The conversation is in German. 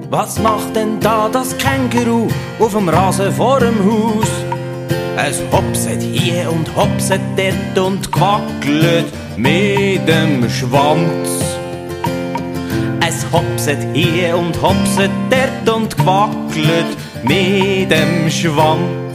Was macht denn da das Känguru auf dem Rasen vor dem Haus? Es hopset hier und hopset dort und quackelt mit dem Schwanz. Es hopset hier und hopset dort und quackelt mit dem Schwanz.